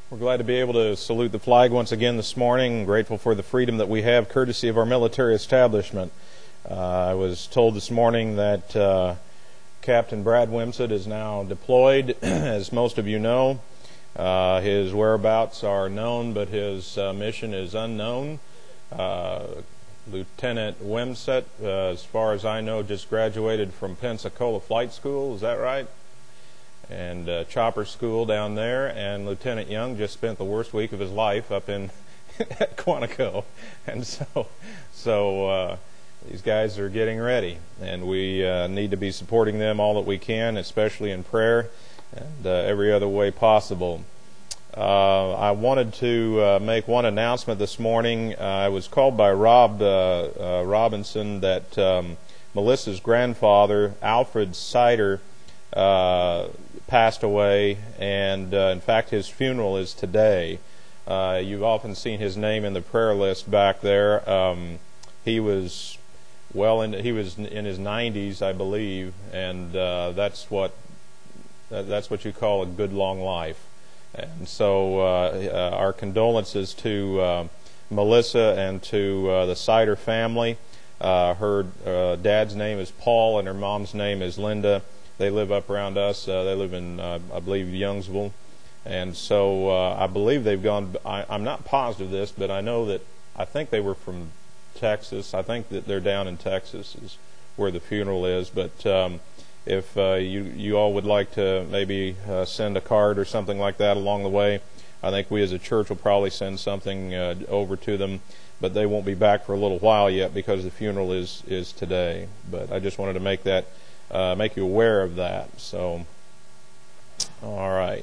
We're glad to be able to salute the flag once again this morning. Grateful for the freedom that we have courtesy of our military establishment. I was told this morning that Captain Brad Wimsett is now deployed, as most of you know. His whereabouts are known, but his mission is unknown. Lieutenant Wimsett, as far as I know, just graduated from Pensacola Flight School. Is that right? And chopper school down there, and Lieutenant Young just spent the worst week of his life up in at Quantico, and so these guys are getting ready, and we need to be supporting them all that we can, especially in prayer and every other way possible. I wanted to make one announcement this morning. I was called by Rob Robinson that Melissa's grandfather, Alfred Sider, passed away, and in fact his funeral is today. You've often seen his name in the prayer list back there. He was in his 90s, I believe, and that's what you call a good long life. And so our condolences to Melissa and to the Sider family. Her dad's name is Paul and her mom's name is Linda. They live up around us. They live in, I believe, Youngsville. And so I believe they've gone, I'm not positive of this, but I think they were from Texas. I think that they're down in Texas is where the funeral is. But if you all would like to maybe send a card or something like that along the way, I think we as a church will probably send something over to them. But they won't be back for a little while yet because the funeral is today. But I just wanted to make you aware of that. So, all right.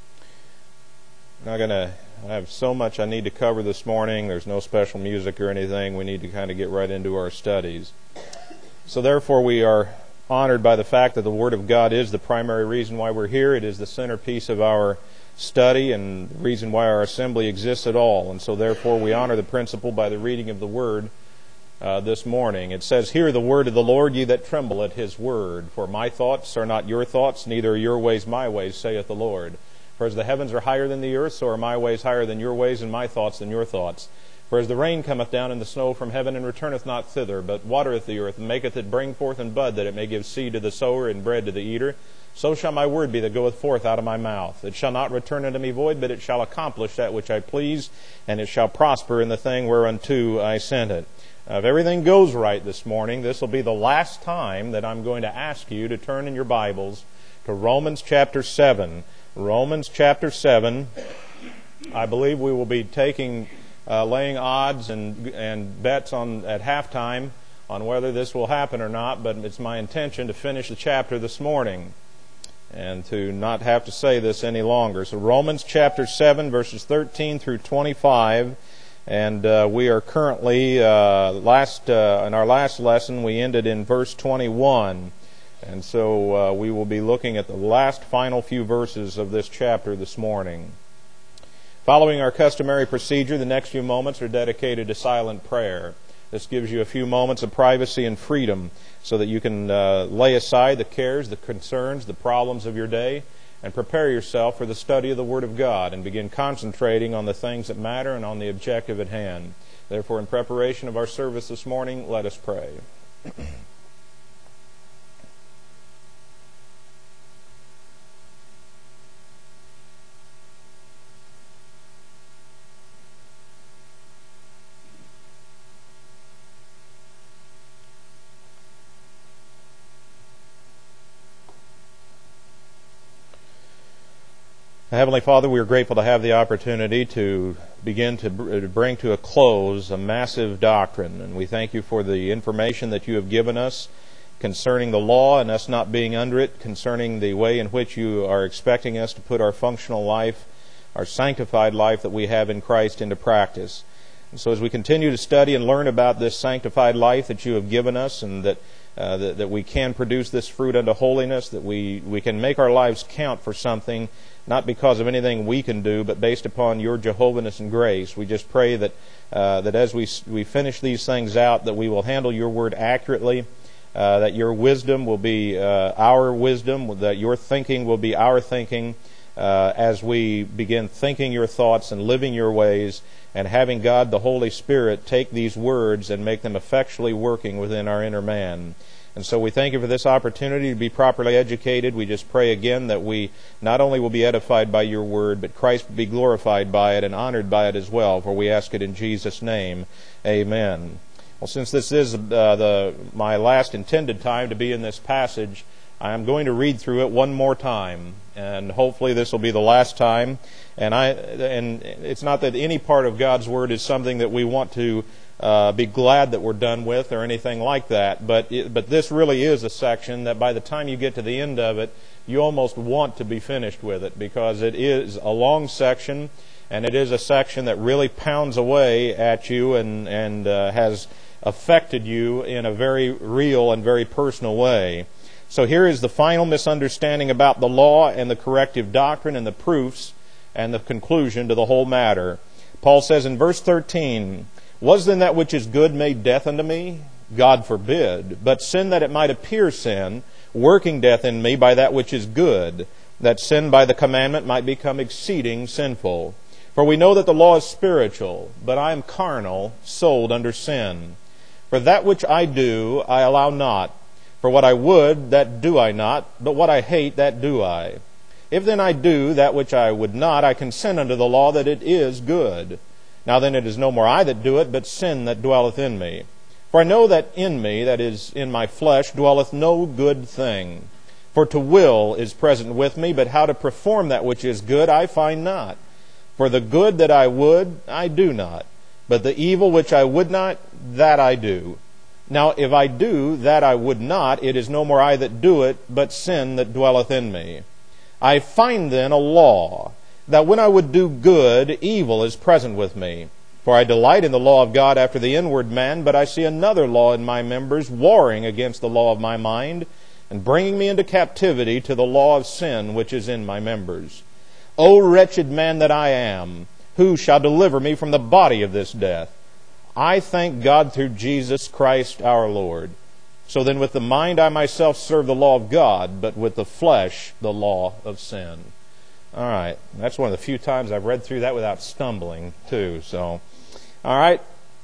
I have so much I need to cover this morning. There's no special music or anything. We need to kind of get right into our studies. So therefore we are honored by the fact that the Word of God is the primary reason why we're here. It is the centerpiece of our study and the reason why our assembly exists at all. And so therefore we honor the principle by the reading of the Word this morning. It says, "Hear the word of the Lord, ye that tremble at His word. For my thoughts are not your thoughts, neither are your ways my ways, saith the Lord. For as the heavens are higher than the earth, so are my ways higher than your ways, and my thoughts than your thoughts. For as the rain cometh down and the snow from heaven, and returneth not thither, but watereth the earth, and maketh it bring forth and bud, that it may give seed to the sower and bread to the eater, so shall my word be that goeth forth out of my mouth. It shall not return unto me void, but it shall accomplish that which I please, and it shall prosper in the thing whereunto I sent it." If everything goes right this morning, this will be the last time that I'm going to ask you to turn in your Bibles to Romans chapter 7. Romans chapter 7. I believe we will be laying odds and bets at halftime on whether this will happen or not, but it's my intention to finish the chapter this morning and to not have to say this any longer. So Romans chapter 7, verses 13 through 25. And we are currently, in our last lesson, we ended in verse 21. And so we will be looking at the last final few verses of this chapter this morning. Following our customary procedure, the next few moments are dedicated to silent prayer. This gives you a few moments of privacy and freedom so that you can lay aside the cares, the concerns, the problems of your day, and prepare yourself for the study of the Word of God and begin concentrating on the things that matter and on the objective at hand. Therefore, in preparation of our service this morning, let us pray. Heavenly Father, we are grateful to have the opportunity to begin to bring to a close a massive doctrine. And we thank you for the information that you have given us concerning the law and us not being under it, concerning the way in which you are expecting us to put our functional life, our sanctified life that we have in Christ into practice. And so as we continue to study and learn about this sanctified life that you have given us, and that we can produce this fruit unto holiness, that we can make our lives count for something, not because of anything we can do, but based upon your Jehovahness and grace. We just pray that as we finish these things out, that we will handle your word accurately, that your wisdom will be our wisdom, that your thinking will be our thinking, as we begin thinking your thoughts and living your ways, and having God the Holy Spirit take these words and make them effectually working within our inner man. And so we thank you for this opportunity to be properly educated. We just pray again that we not only will be edified by your word, but Christ will be glorified by it and honored by it as well, for we ask it in Jesus' name. Amen. Well, since this is my last intended time to be in this passage, I am going to read through it one more time, and hopefully this will be the last time. And it's not that any part of God's Word is something that we want to be glad that we're done with or anything like that, but this really is a section that by the time you get to the end of it, you almost want to be finished with it, because it is a long section, and it is a section that really pounds away at you and has affected you in a very real and very personal way. So here is the final misunderstanding about the law and the corrective doctrine and the proofs and the conclusion to the whole matter. Paul says in verse 13, "Was then that which is good made death unto me? God forbid. But sin that it might appear sin, working death in me by that which is good, that sin by the commandment might become exceeding sinful. For we know that the law is spiritual, but I am carnal, sold under sin. For that which I do, I allow not. For what I would, that do I not, but what I hate, that do I. If then I do that which I would not, I consent unto the law that it is good. Now then it is no more I that do it, but sin that dwelleth in me. For I know that in me, that is, in my flesh, dwelleth no good thing. For to will is present with me, but how to perform that which is good I find not. For the good that I would, I do not. But the evil which I would not, that I do. Now if I do that I would not, it is no more I that do it, but sin that dwelleth in me. I find then a law, that when I would do good, evil is present with me. For I delight in the law of God after the inward man, but I see another law in my members, warring against the law of my mind, and bringing me into captivity to the law of sin which is in my members. O wretched man that I am, who shall deliver me from the body of this death? I thank God through Jesus Christ our Lord. So then with the mind I myself serve the law of God, but with the flesh the law of sin." All right, that's one of the few times I've read through that without stumbling, too. So, all right,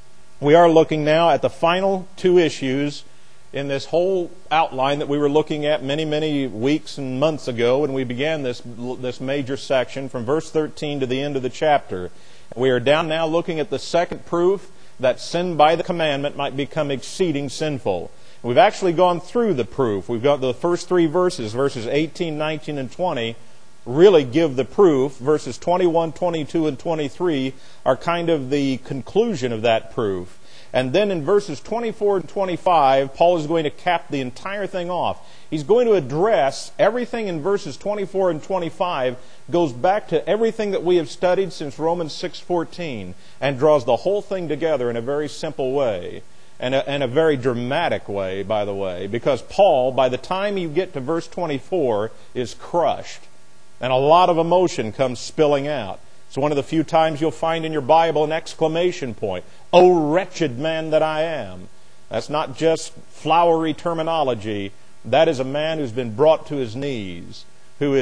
we are looking now at the final two issues in this whole outline that we were looking at many, many weeks and months ago when we began this major section from verse 13 to the end of the chapter. We are down now looking at the second proof that sin by the commandment might become exceeding sinful. We've actually gone through the proof. We've got the first three verses 18, 19, and 20, really give the proof. Verses 21, 22, and 23 are kind of the conclusion of that proof. And then in verses 24 and 25, Paul is going to cap the entire thing off. He's going to address everything in verses 24 and 25 goes back to everything that we have studied since Romans 6:14 and draws the whole thing together in a very simple way and a very dramatic way, by the way, because Paul, by the time you get to verse 24, is crushed and a lot of emotion comes spilling out. It's one of the few times you'll find in your Bible an exclamation point. "O wretched man that I am." That's not just flowery terminology. That is a man who's been brought to his knees, who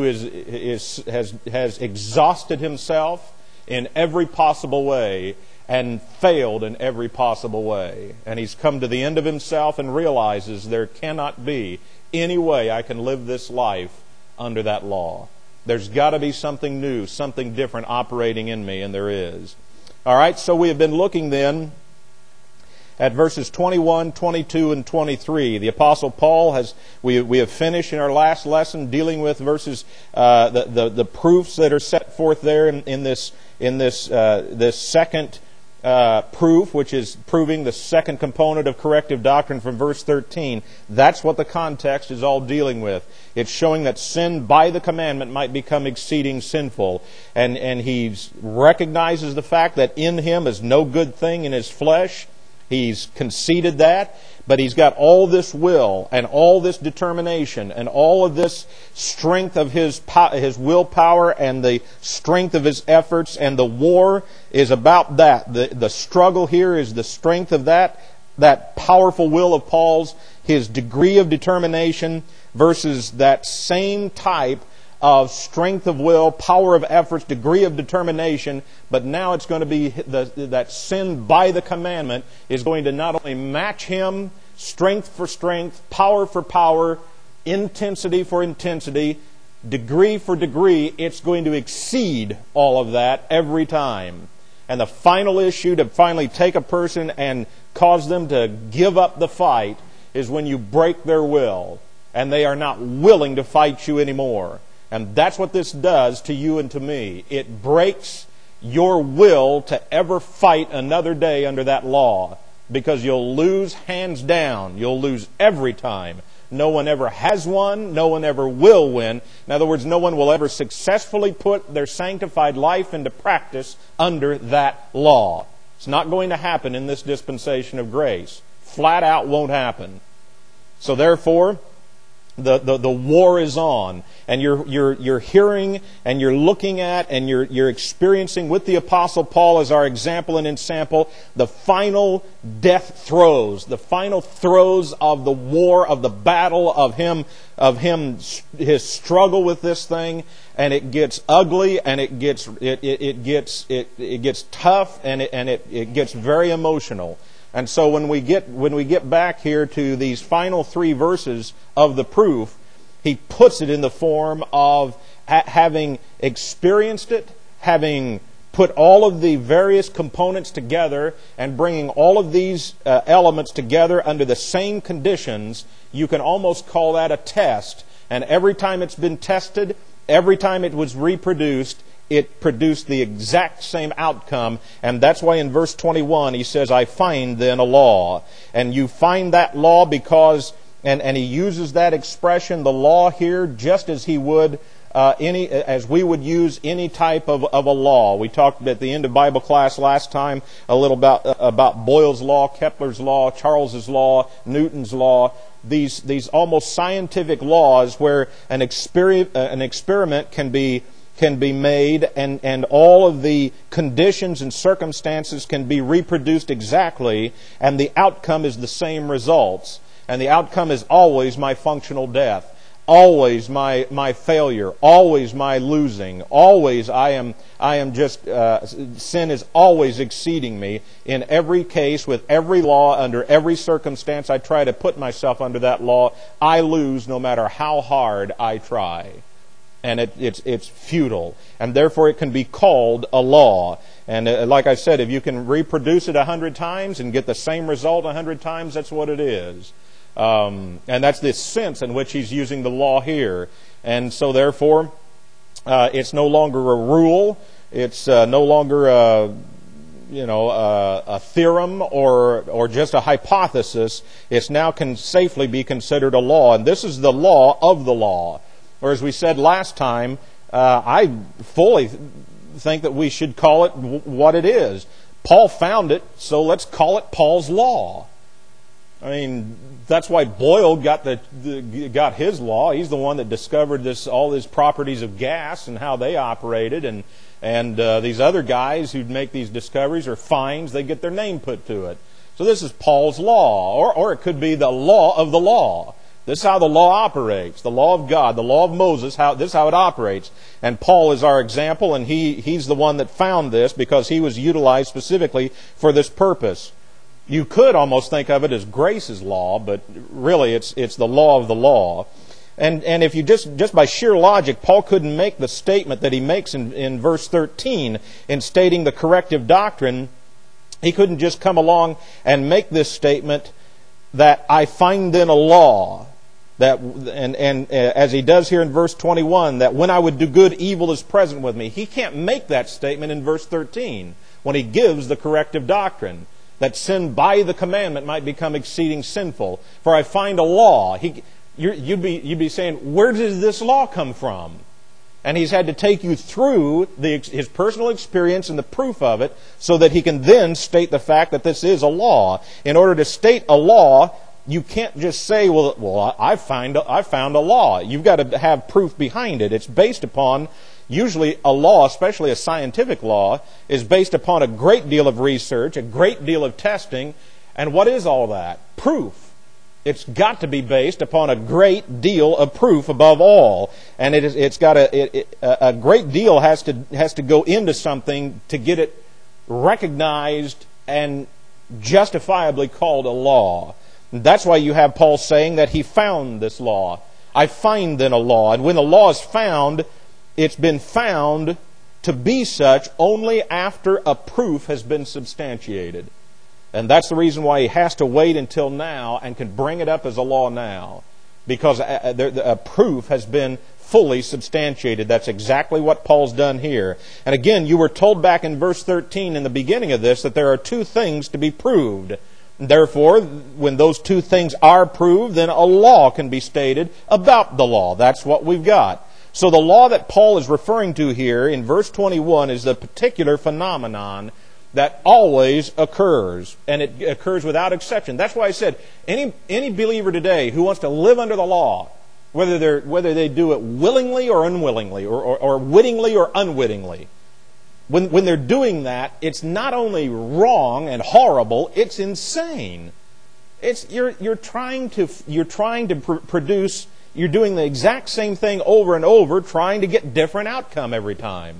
has exhausted himself in every possible way and failed in every possible way. And he's come to the end of himself and realizes there cannot be any way I can live this life under that law. There's got to be something new, something different operating in me, and there is. All right, so we have been looking then at verses 21, 22, and 23. The Apostle Paul we have finished in our last lesson dealing with verses, the proofs that are set forth there in this second proof, which is proving the second component of corrective doctrine from verse 13. That's what the context is all dealing with. It's showing that sin by the commandment might become exceeding sinful. And he recognizes the fact that in him is no good thing in his flesh. He's conceded that, but he's got all this will and all this determination and all of this strength of his willpower and the strength of his efforts, and the war is about that. The struggle here is the strength of that powerful will of Paul's, his degree of determination versus that same type of strength of will, power of efforts, degree of determination, but now it's going to be that sin by the commandment is going to not only match him, strength for strength, power for power, intensity for intensity, degree for degree. It's going to exceed all of that every time. And the final issue to finally take a person and cause them to give up the fight is when you break their will and they are not willing to fight you anymore. And that's what this does to you and to me. It breaks your will to ever fight another day under that law, because you'll lose hands down. You'll lose every time. No one ever has won. No one ever will win. In other words, no one will ever successfully put their sanctified life into practice under that law. It's not going to happen in this dispensation of grace. Flat out won't happen. So therefore, the war is on, and you're hearing and you're looking at and you're experiencing with the Apostle Paul as our example and ensample the final death throes, the final throes of the war, of the battle, of him his struggle with this thing, and it gets ugly and it gets tough and it gets very emotional. And so when we get back here to these final 3 verses of the proof, he puts it in the form of having experienced it, having put all of the various components together, and bringing all of these elements together under the same conditions. You can almost call that a test. And every time it's been tested, every time it was reproduced, it produced the exact same outcome. And that's why in verse 21 he says, I find then a law. And you find that law because, and he uses that expression, the law here, just as he would as we would use any type of a law. We talked at the end of Bible class last time a little about Boyle's law, Kepler's law, Charles's law, Newton's law. These almost scientific laws where an experiment can be made, and all of the conditions and circumstances can be reproduced exactly, and the outcome is the same results. And the outcome is always my functional death, always my failure, always my losing, always I am just sin is always exceeding me in every case, with every law, under every circumstance I try to put myself under that law. I lose no matter how hard I try. And it's futile. And therefore it can be called a law. And like I said, if you can reproduce it 100 times and get the same result 100 times, that's what it is. And that's the sense in which he's using the law here. And so therefore, it's no longer a rule. It's no longer a theorem or just a hypothesis. It's now can safely be considered a law. And this is the law of the law. Or as we said last time, I fully think that we should call it what it is. Paul found it, so let's call it Paul's law. I mean, that's why Boyle got his law. He's the one that discovered all these properties of gas and how they operated, and these other guys who make these discoveries or finds, they get their name put to it. So this is Paul's law, or it could be the law of the law. This is how the law operates, the law of God, the law of Moses, this is how it operates. And Paul is our example, and he's the one that found this because he was utilized specifically for this purpose. You could almost think of it as grace's law, but really it's the law of the law. And if you just by sheer logic, Paul couldn't make the statement that he makes in verse 13 in stating the corrective doctrine. He couldn't just come along and make this statement that I find then a law. And as he does here in verse 21, that when I would do good, evil is present with me. He can't make that statement in verse 13 when he gives the corrective doctrine, that sin by the commandment might become exceeding sinful. For I find a law. You'd be saying, where does this law come from? And he's had to take you through his personal experience and the proof of it so that he can then state the fact that this is a law. In order to state a law, you can't just say, well, I found a law. You've got to have proof behind it. It's based upon, usually a law, especially a scientific law, is based upon a great deal of research, a great deal of testing. And what is all that? Proof. It's got to be based upon a great deal of proof above all. And a great deal has to go into something to get it recognized and justifiably called a law. And that's why you have Paul saying that he found this law. I find then a law. And when the law is found, it's been found to be such only after a proof has been substantiated. And that's the reason why he has to wait until now and can bring it up as a law now. Because a proof has been fully substantiated. That's exactly what Paul's done here. And again, you were told back in verse 13 in the beginning of this that there are two things to be proved. Therefore, when those two things are proved, then a law can be stated about the law. That's what we've got. So the law that Paul is referring to here in verse 21 is the particular phenomenon that always occurs, and it occurs without exception. That's why I said any believer today who wants to live under the law, whether they do it willingly or unwillingly, or wittingly or unwittingly, when they're doing that, it's not only wrong and horrible, it's insane. You're trying to produce. You're doing the exact same thing over and over, trying to get different outcome every time.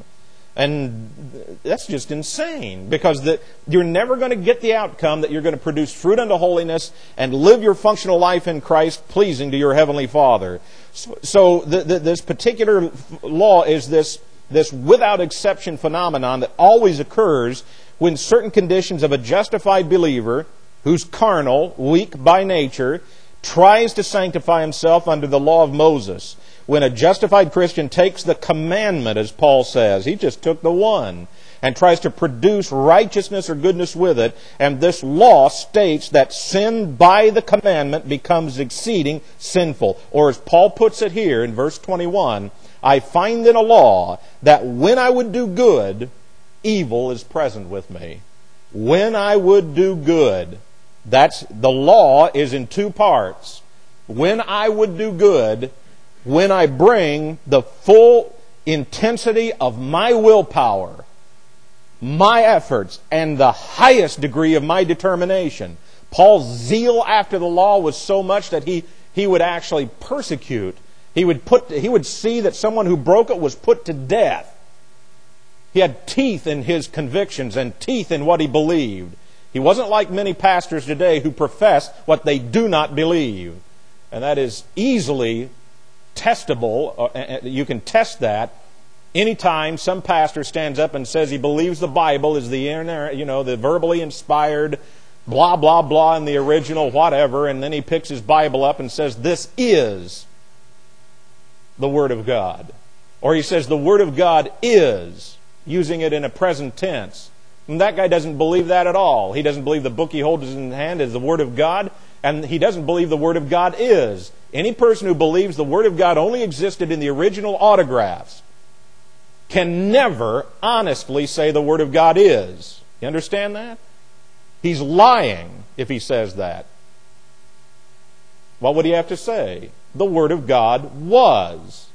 And that's just insane, because you're never going to get the outcome that you're going to produce fruit unto holiness and live your functional life in Christ pleasing to your Heavenly Father. So this particular law is this without exception phenomenon that always occurs when certain conditions of a justified believer who's carnal, weak by nature, tries to sanctify himself under the law of Moses. When a justified Christian takes the commandment, as Paul says, he just took the one, and tries to produce righteousness or goodness with it, and this law states that sin by the commandment becomes exceeding sinful. Or as Paul puts it here in verse 21, I find in a law that when I would do good, evil is present with me. When I would do good. The law is in two parts. When I would do good, when I bring the full intensity of my willpower, my efforts, and the highest degree of my determination. Paul's zeal after the law was so much that he would actually persecute. He would see that someone who broke it was put to death. He had teeth in his convictions and teeth in what he believed. He wasn't like many pastors today who profess what they do not believe. And that is easily testable. You can test that anytime some pastor stands up and says he believes the Bible is the verbally inspired blah, blah, blah in the original whatever, and then he picks his Bible up and says, this is the Word of God. Or he says the Word of God is, using it in a present tense. And that guy doesn't believe that at all. He doesn't believe the book he holds in his hand is the Word of God, and he doesn't believe the Word of God is. Any person who believes the Word of God only existed in the original autographs can never honestly say the Word of God is. You understand that? He's lying if he says that. What would he have to say? The Word of God was.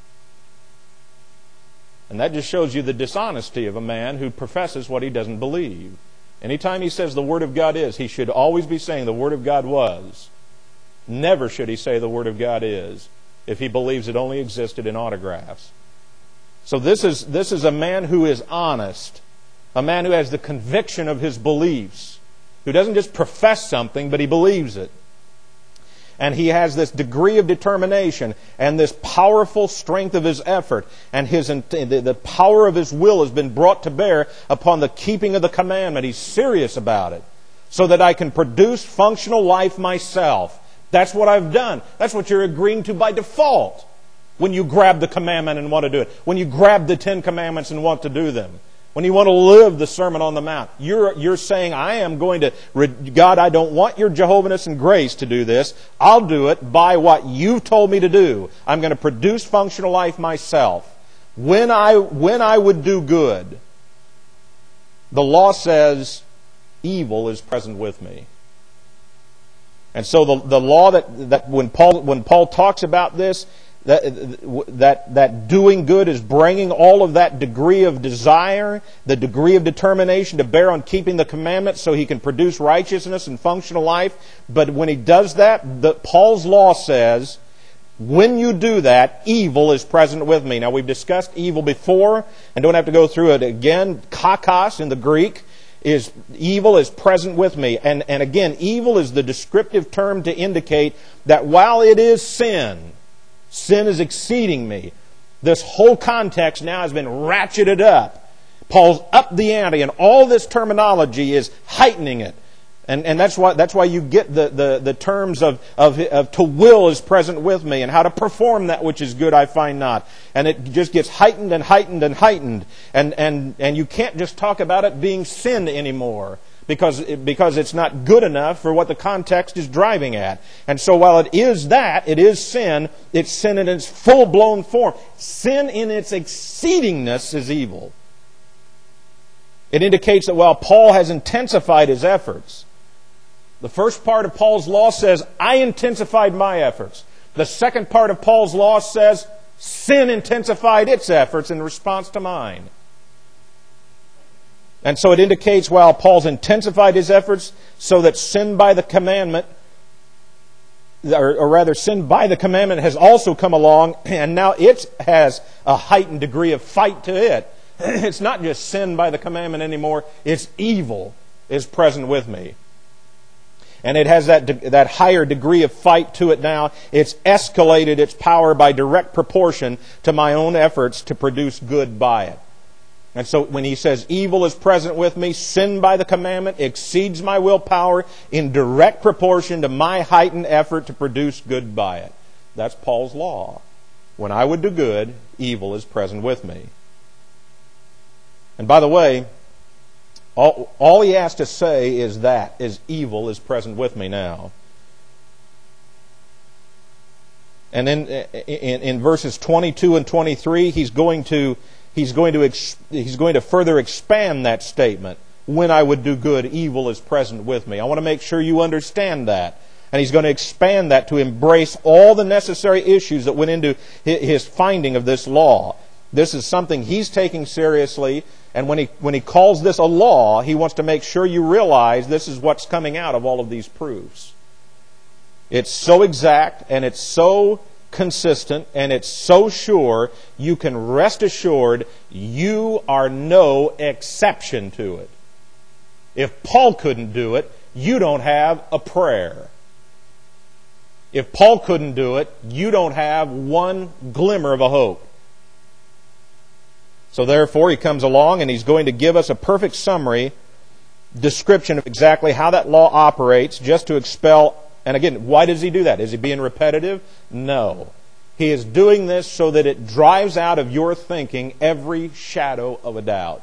And that just shows you the dishonesty of a man who professes what he doesn't believe. Anytime he says the Word of God is, he should always be saying the Word of God was. Never should he say the Word of God is if he believes it only existed in autographs. So this is a man who is honest, a man who has the conviction of his beliefs, who doesn't just profess something, but he believes it. And he has this degree of determination and this powerful strength of his effort, and the power of his will has been brought to bear upon the keeping of the commandment. He's serious about it, so that I can produce functional life myself. That's what I've done. That's what you're agreeing to by default when you grab the commandment and want to do it. When you grab the 10 Commandments and want to do them. When you want to live the Sermon on the Mount, you're saying, I am going to, God, I don't want your Jehovah's and grace to do this. I'll do it by what you've told me to do. I'm going to produce functional life myself. When I would do good, the law says, evil is present with me. And so the law that when Paul talks about this, that doing good is bringing all of that degree of desire, the degree of determination to bear on keeping the commandments so he can produce righteousness and functional life. But when he does that, Paul's law says, when you do that, evil is present with me. Now, we've discussed evil before and don't have to go through it again. Kakos in the Greek is evil is present with me. And again, evil is the descriptive term to indicate that while it is sin is exceeding me. This whole context now has been ratcheted up. Paul's up the ante, and all this terminology is heightening it. And that's why you get the terms of to will is present with me, and how to perform that which is good I find not. And it just gets heightened and heightened and heightened. And you can't just talk about it being sin anymore, because it's not good enough for what the context is driving at. And so while it is sin, it's sin in its full-blown form. Sin in its exceedingness is evil. It indicates that while Paul has intensified his efforts, the first part of Paul's law says, I intensified my efforts. The second part of Paul's law says, sin intensified its efforts in response to mine. And so it indicates while Paul's intensified his efforts so that sin by the commandment, or rather sin by the commandment has also come along, and now it has a heightened degree of fight to it. It's not just sin by the commandment anymore, it's evil is present with me. And it has that higher degree of fight to it now. It's escalated its power by direct proportion to my own efforts to produce good by it. And so when he says evil is present with me, sin by the commandment exceeds my willpower in direct proportion to my heightened effort to produce good by it. That's Paul's law. When I would do good, evil is present with me. And by the way, all he has to say is evil is present with me now. And then in verses 22 and 23, he's going to further expand that statement. When I would do good, evil is present with me. I want to make sure you understand that. And he's going to expand that to embrace all the necessary issues that went into his finding of this law. This is something he's taking seriously, and when he calls this a law, he wants to make sure you realize this is what's coming out of all of these proofs. It's so exact, and it's so consistent, and it's so sure, you can rest assured you are no exception to it. If Paul couldn't do it, you don't have a prayer. If Paul couldn't do it, you don't have one glimmer of a hope. So therefore, he comes along and he's going to give us a perfect summary description of exactly how that law operates, just to expel. And again, why does he do that? Is he being repetitive? No. He is doing this so that it drives out of your thinking every shadow of a doubt.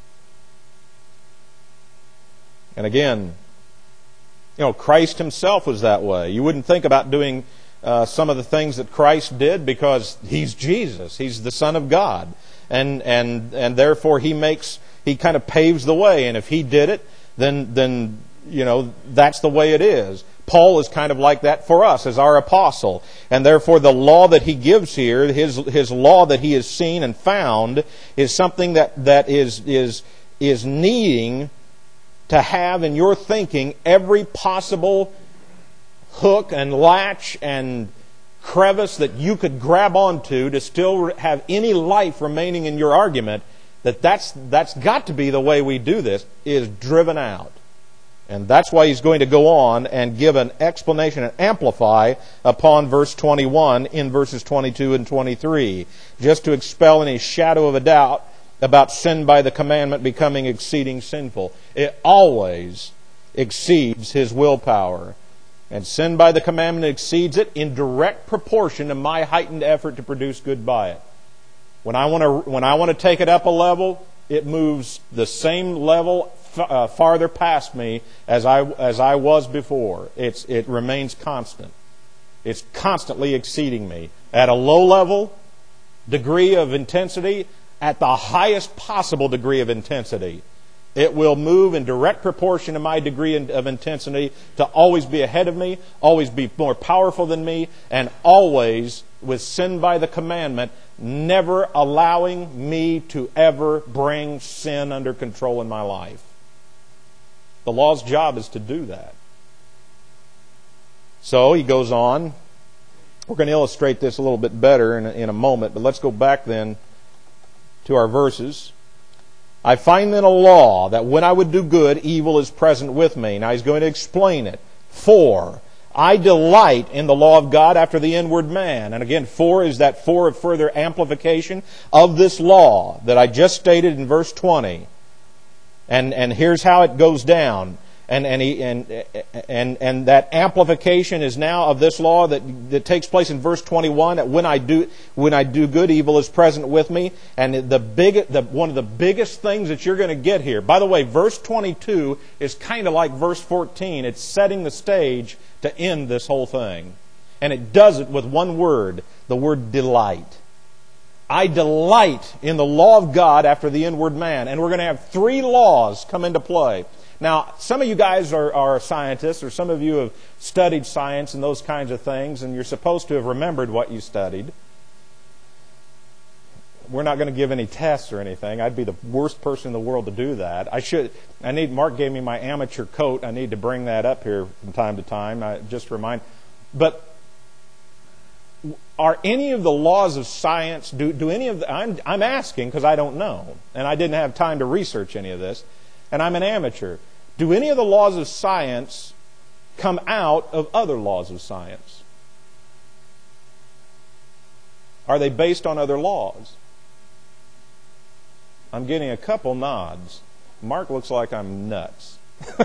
And again, Christ himself was that way. You wouldn't think about doing some of the things that Christ did because he's Jesus. He's the Son of God. And therefore he kind of paves the way. And if he did it, then that's the way it is. Paul is kind of like that for us as our apostle. And therefore the law that he gives here, his law that he has seen and found, is something that is needing to have in your thinking every possible hook and latch and crevice that you could grab onto to still have any life remaining in your argument, that's got to be the way we do this, is driven out. And that's why he's going to go on and give an explanation and amplify upon verse 21 in verses 22 and 23, just to expel any shadow of a doubt about sin by the commandment becoming exceeding sinful. It always exceeds his willpower. And sin by the commandment exceeds it in direct proportion to my heightened effort to produce good by it. When I want to take it up a level, it moves the same level farther past me as I was before. It remains constant. It's constantly exceeding me. At a low level degree of intensity, at the highest possible degree of intensity, It will move in direct proportion to my degree of intensity to always be ahead of me, always be more powerful than me, and always, with sin by the commandment, never allowing me to ever bring sin under control in my life. The law's job is to do that. So he goes on. We're going to illustrate this a little bit better in a moment, but let's go back then to our verses. I find then a law that when I would do good, evil is present with me. Now he's going to explain it. For I delight in the law of God after the inward man. And again, for is that for of further amplification of this law that I just stated in verse 20. And here's how it goes down. And that amplification is now of this law that takes place in verse 21. That when I do good, evil is present with me. And one of the biggest things that you're going to get here. By the way, verse 22 is kind of like verse 14. It's setting the stage to end this whole thing, and it does it with one word, the word delight. I delight in the law of God after the inward man, and we're going to have 3 laws come into play. Now, some of you guys are scientists, or some of you have studied science and those kinds of things, and you're supposed to have remembered what you studied. We're not going to give any tests or anything. I'd be the worst person in the world to do that. Mark gave me my amateur coat. I need to bring that up here from time to time. Just to remind. But are any of the laws of science, do any of the, I'm asking because I don't know, and I didn't have time to research any of this, and I'm an amateur. Do any of the laws of science come out of other laws of science? Are they based on other laws? I'm getting a couple nods. Mark looks like I'm nuts.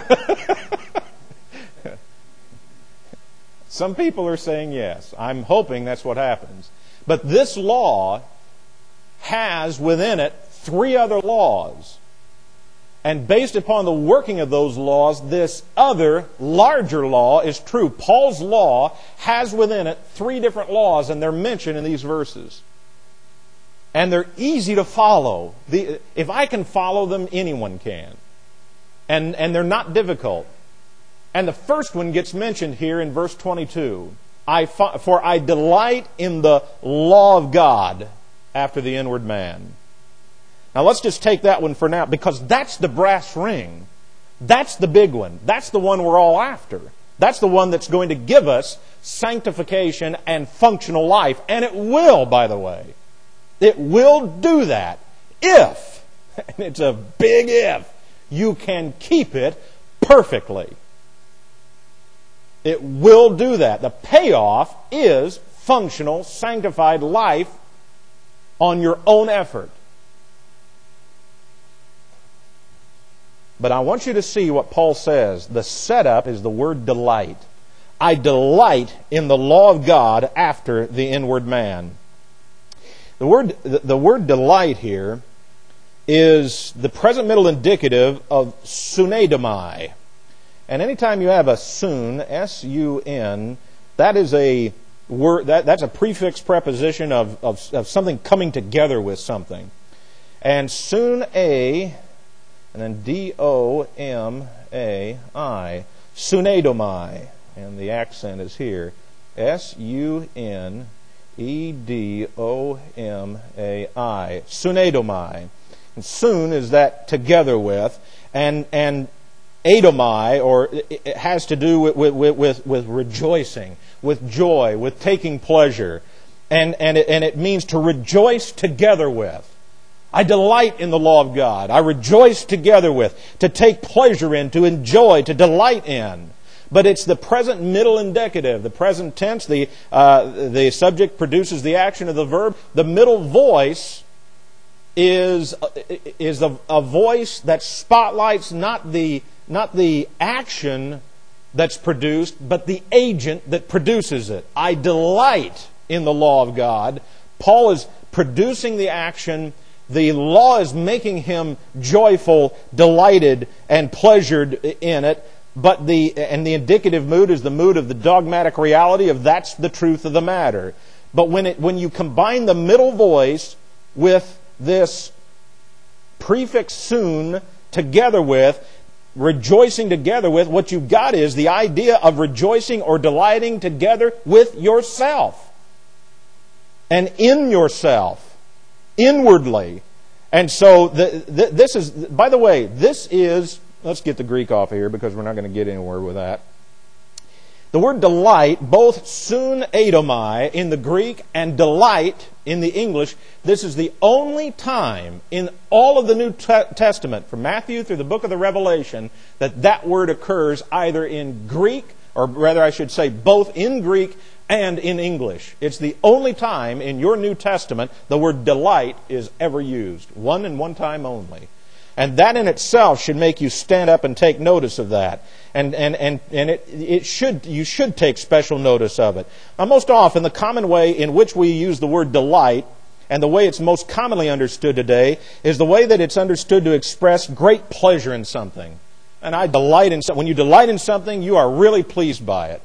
Some people are saying yes. I'm hoping that's what happens. But this law has within it 3 other laws. And based upon the working of those laws, this other, larger law is true. Paul's law has within it 3 different laws, and they're mentioned in these verses. And they're easy to follow. If I can follow them, anyone can. And they're not difficult. And the first one gets mentioned here in verse 22. For I delight in the law of God after the inward man. Now let's just take that one for now, because that's the brass ring. That's the big one. That's the one we're all after. That's the one that's going to give us sanctification and functional life. And it will, by the way. It will do that if, and it's a big if, you can keep it perfectly. It will do that. The payoff is functional, sanctified life on your own effort. But I want you to see what Paul says. The setup is the word delight. I delight in the law of God after the inward man. The word delight here is the present middle indicative of sunedomai. And anytime you have a sun, S-U-N, that is a word, that's a prefix preposition of something coming together with something. And sun-a, and then D-O-M-A-I, sunedomai. And the accent is here. S-U-N-E-D-O-M-A-I. Sunedomai. And sun is that together with. And Edomai, or it has to do with rejoicing, with joy, with taking pleasure. And it means to rejoice together with. I delight in the law of God. I rejoice together with, to take pleasure in, to enjoy, to delight in. But it's the present middle indicative, the present tense. The subject produces the action of the verb. The middle voice is a voice that spotlights not the action that's produced, but the agent that produces it. I delight in the law of God. Paul is producing the action. The law is making him joyful, delighted, and pleasured in it. But the indicative mood is the mood of the dogmatic reality of that's the truth of the matter. But when you combine the middle voice with this prefix sun together with, rejoicing together with, what you've got is the idea of rejoicing or delighting together with yourself. And in yourself. Inwardly. And so this is, by the way, this is, let's get the Greek off here because we're not going to get anywhere with that. The word delight, both sun eidomai in the Greek and delight in the English, this is the only time in all of the New Testament, from Matthew through the book of the Revelation, that word occurs either in Greek, or rather I should say both in Greek and in English. It's the only time in your New Testament the word delight is ever used. One and one time only. And that in itself should make you stand up and take notice of that. And you should take special notice of it. Now, most often, the common way in which we use the word delight, and the way it's most commonly understood today, is the way that it's understood to express great pleasure in something. And I delight in something. When you delight in something, you are really pleased by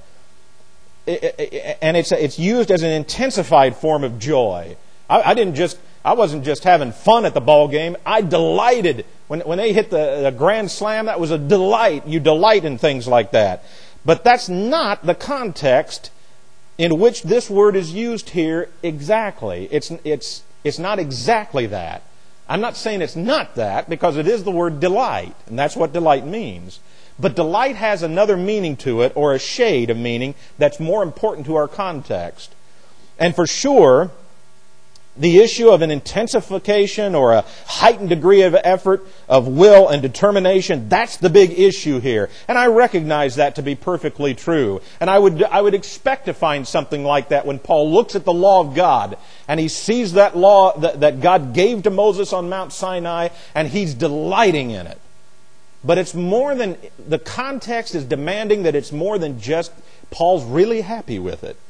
it. And it's used as an intensified form of joy. I wasn't just having fun at the ball game. I delighted. When they hit the grand slam, that was a delight. You delight in things like that. But that's not the context in which this word is used here exactly. It's not exactly that. I'm not saying it's not that, because it is the word delight, and that's what delight means. But delight has another meaning to it, or a shade of meaning, that's more important to our context. And for sure, the issue of an intensification or a heightened degree of effort, of will and determination, that's the big issue here. And I recognize that to be perfectly true. And I would expect to find something like that when Paul looks at the law of God and he sees that law that God gave to Moses on Mount Sinai, and he's delighting in it. But it's more than, the context is demanding that it's more than just Paul's really happy with it.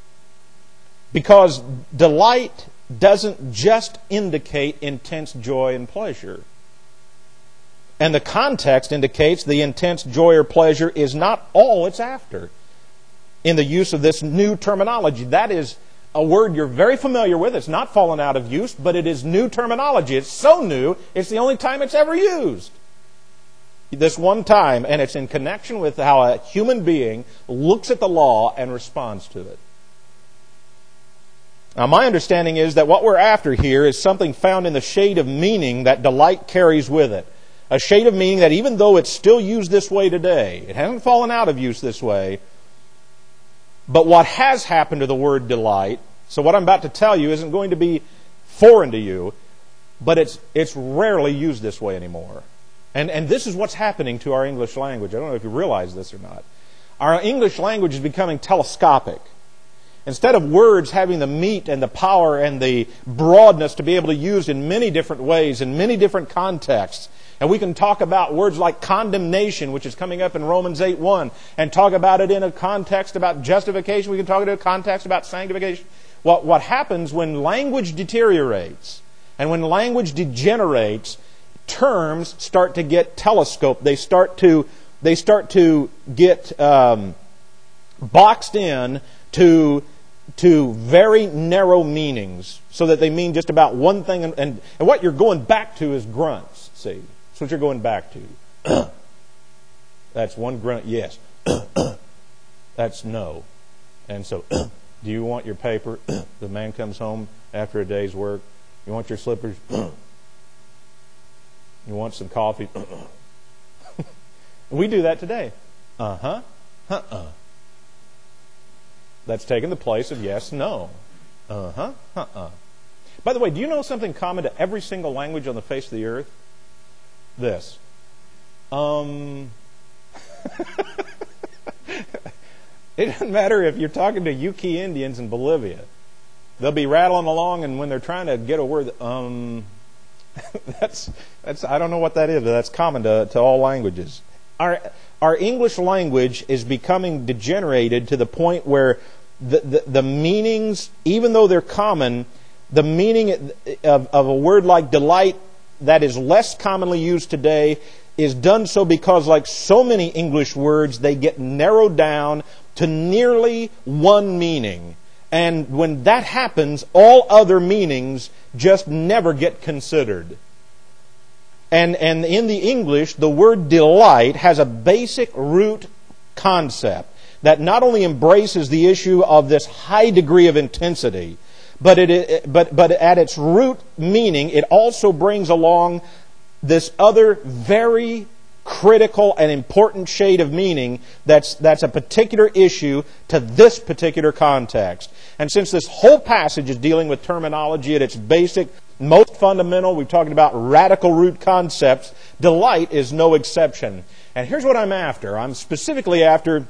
Because delight doesn't just indicate intense joy and pleasure. And the context indicates the intense joy or pleasure is not all it's after in the use of this new terminology. That is a word you're very familiar with. It's not fallen out of use, but it is new terminology. It's so new, it's the only time it's ever used. This one time, and it's in connection with how a human being looks at the law and responds to it. Now, my understanding is that what we're after here is something found in the shade of meaning that delight carries with it. A shade of meaning that even though it's still used this way today, it hasn't fallen out of use this way, but what has happened to the word delight, so what I'm about to tell you isn't going to be foreign to you, but it's rarely used this way anymore. And this is what's happening to our English language. I don't know if you realize this or not. Our English language is becoming telescopic. Instead of words having the meat and the power and the broadness to be able to use in many different ways, in many different contexts, and we can talk about words like condemnation, which is coming up in Romans 8:1, and talk about it in a context about justification. We can talk in a context about sanctification. What happens when language deteriorates and when language degenerates, terms start to get telescoped. They start to get boxed in to very narrow meanings, so that they mean just about one thing, and what you're going back to is grunts. See, that's what you're going back to. That's one grunt, yes. That's no. And so, do you want your paper? The man comes home after a day's work. You want your slippers? You want some coffee? We do that today. Uh-huh. Uh-uh. That's taken the place of yes, no. Uh-huh, uh-uh. By the way, do you know something common to every single language on the face of the earth? This. It doesn't matter if you're talking to Yuki Indians in Bolivia. They'll be rattling along, and when they're trying to get a word, that's I don't know what that is, but that's common to all languages. Our English language is becoming degenerated to the point where the meanings, even though they're common, the meaning of a word like delight that is less commonly used today is done so because, like so many English words, they get narrowed down to nearly one meaning. And when that happens, all other meanings just never get considered. And in the English, the word delight has a basic root concept that not only embraces the issue of this high degree of intensity, but at its root meaning, it also brings along this other very critical and important shade of meaning that's a particular issue to this particular context. And since this whole passage is dealing with terminology at its basic, most fundamental, we've talked about radical root concepts, delight is no exception. And here's what I'm after. I'm specifically after...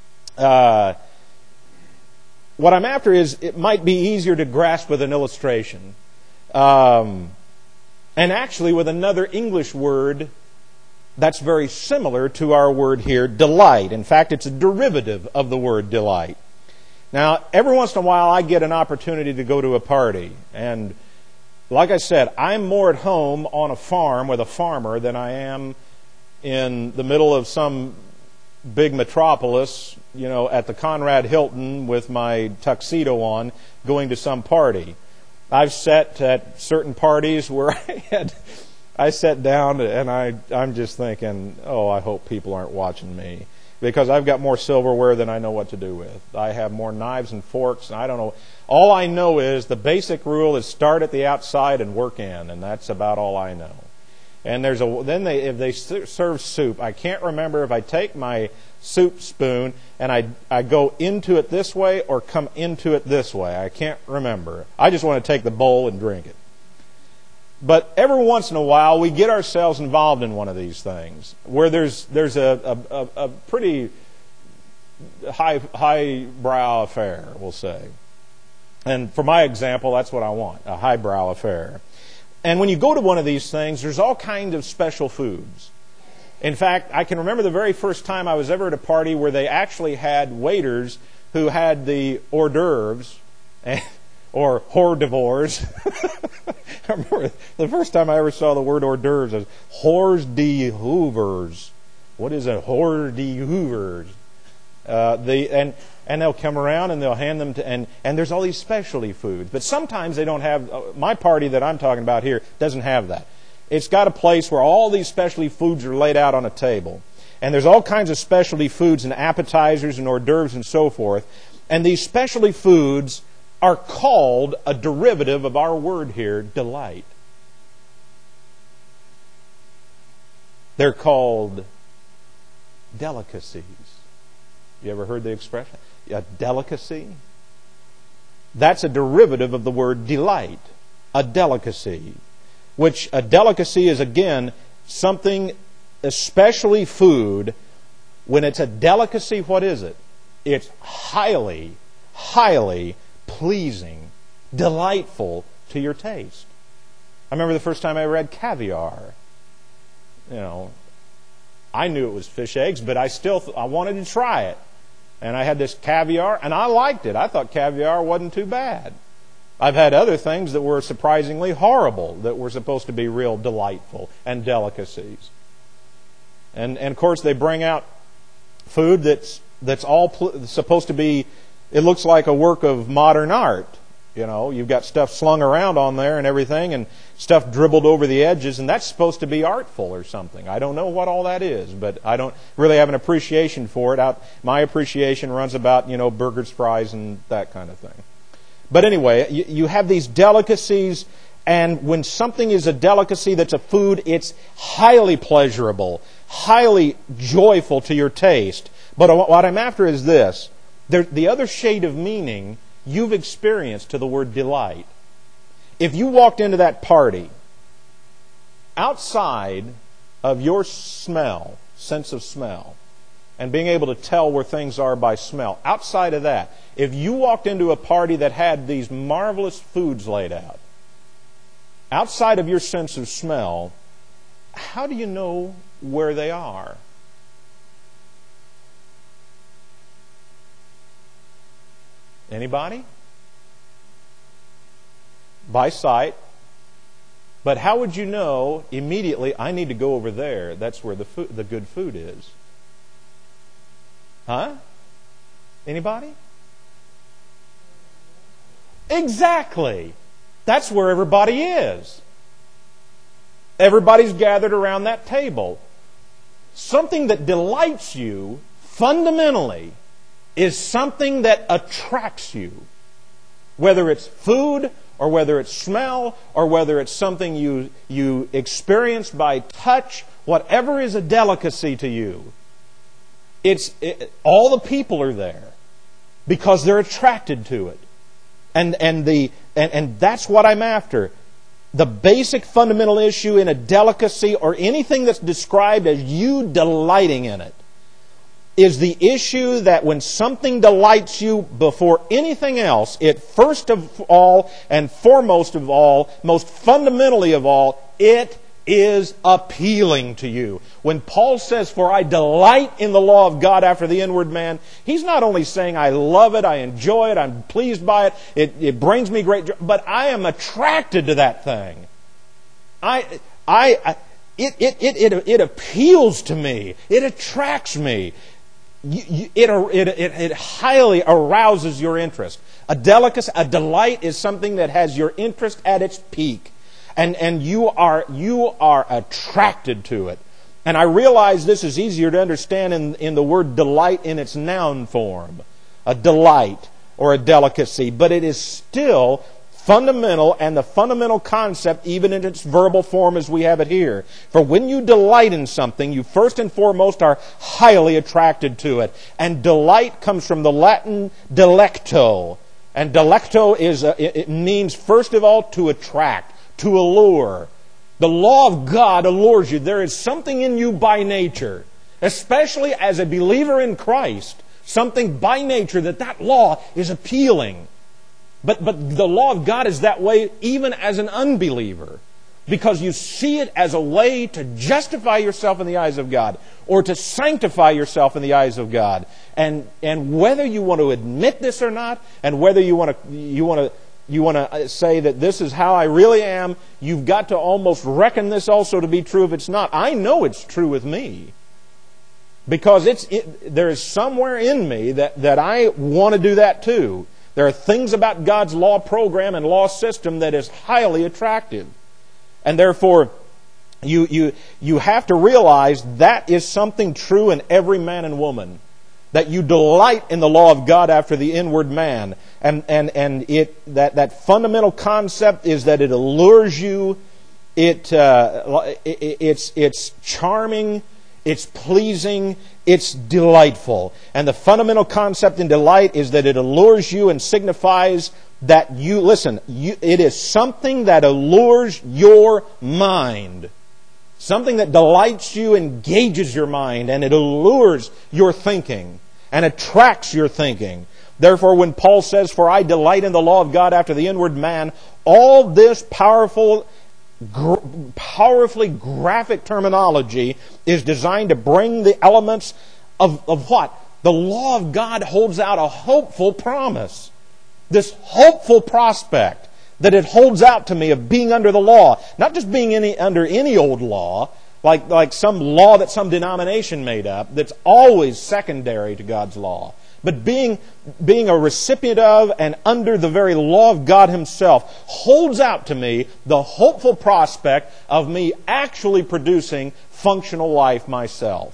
what I'm after is, it might be easier to grasp with an illustration. And actually with another English word that's very similar to our word here, delight. In fact, it's a derivative of the word delight. Now, every once in a while I get an opportunity to go to a party. And like I said, I'm more at home on a farm with a farmer than I am in the middle of some big metropolis, at the Conrad Hilton with my tuxedo on, going to some party. I've sat at certain parties where I sat down and I'm just thinking, I hope people aren't watching me, because I've got more silverware than I know what to do with. I have more knives and forks, and I don't know. All I know is the basic rule is start at the outside and work in, and that's about all I know. And if they serve soup, I can't remember if I take my soup spoon and I go into it this way or come into it this way. I can't remember. I just want to take the bowl and drink it. But every once in a while we get ourselves involved in one of these things where there's a pretty highbrow affair, we'll say. And for my example, that's what I want, a highbrow affair. And when you go to one of these things, there's all kinds of special foods. In fact, I can remember the very first time I was ever at a party where they actually had waiters who had the hors d'oeuvres, or hors d'oeuvres. I remember the first time I ever saw the word hors d'oeuvres was hors d'oeuvres. What is a hors d'oeuvres? And they'll come around and they'll hand them to, and there's all these specialty foods. But sometimes they don't have, my party that I'm talking about here doesn't have that. It's got a place where all these specialty foods are laid out on a table. And there's all kinds of specialty foods and appetizers and hors d'oeuvres and so forth. And these specialty foods are called a derivative of our word here, delight. They're called delicacies. You ever heard the expression? A delicacy? That's a derivative of the word delight. A delicacy. Which a delicacy is, again, something, especially food. When it's a delicacy, what is it? It's highly, highly pleasing, delightful to your taste. I remember the first time I ever had caviar. I knew it was fish eggs, but I wanted to try it. And I had this caviar, and I liked it. I thought caviar wasn't too bad. I've had other things that were surprisingly horrible, that were supposed to be real delightful and delicacies. And of course, they bring out food that's all supposed to be, it looks like a work of modern art. You've got stuff slung around on there and everything, and stuff dribbled over the edges, and that's supposed to be artful or something. I don't know what all that is, but I don't really have an appreciation for it. My appreciation runs about, burgers, fries, and that kind of thing. But anyway, you have these delicacies, and when something is a delicacy that's a food, it's highly pleasurable, highly joyful to your taste. But what I'm after is this. The other shade of meaning you've experienced to the word delight. If you walked into that party, outside of your sense of smell, and being able to tell where things are by smell, outside of that, if you walked into a party that had these marvelous foods laid out, outside of your sense of smell, how do you know where they are? Anybody? By sight. But how would you know immediately, I need to go over there? That's where the good food is. Huh? Anybody? Exactly. That's where everybody is. Everybody's gathered around that table. Something that delights you, fundamentally, is something that attracts you. Whether it's food, or whether it's smell, or whether it's something you experience by touch, whatever is a delicacy to you, all the people are there because they're attracted to it. And that's what I'm after. The basic fundamental issue in a delicacy or anything that's described as you delighting in it is the issue that when something delights you before anything else, it first of all and foremost of all, most fundamentally of all, it is appealing to you. When Paul says, "For I delight in the law of God after the inward man," he's not only saying, "I love it, I enjoy it, I'm pleased by it, it brings me great joy," but I am attracted to that thing. It appeals to me. It attracts me. It highly arouses your interest. A delicacy, a delight is something that has your interest at its peak. And you are attracted to it. And I realize this is easier to understand in the word delight in its noun form. A delight or a delicacy. But it is still fundamental, and the fundamental concept even in its verbal form as we have it here. For when you delight in something, you first and foremost are highly attracted to it. And delight comes from the Latin delecto. And delecto it means first of all to attract, to allure. The law of God allures you. There is something in you by nature, especially as a believer in Christ, something by nature that law is appealing. But the law of God is that way even as an unbeliever, because you see it as a way to justify yourself in the eyes of God or to sanctify yourself in the eyes of God. And whether you want to admit this or not, and whether you want to say that this is how I really am, you've got to almost reckon this also to be true if it's not. I know it's true with me. Because there is somewhere in me that I want to do that too. There are things about God's law program and law system that is highly attractive. And therefore, you have to realize that is something true in every man and woman. That you delight in the law of God after the inward man. And that fundamental concept is that it allures you, it's charming, it's pleasing, it's delightful. And the fundamental concept in delight is that it allures you and signifies that it is something that allures your mind. Something that delights you, engages your mind, and it allures your thinking and attracts your thinking. Therefore, when Paul says, "For I delight in the law of God after the inward man," all this powerfully graphic terminology is designed to bring the elements of what? The law of God holds out a hopeful promise. This hopeful prospect that it holds out to me of being under the law. Not just being under any old law, like some law that some denomination made up, that's always secondary to God's law. But being a recipient of and under the very law of God Himself holds out to me the hopeful prospect of me actually producing functional life myself.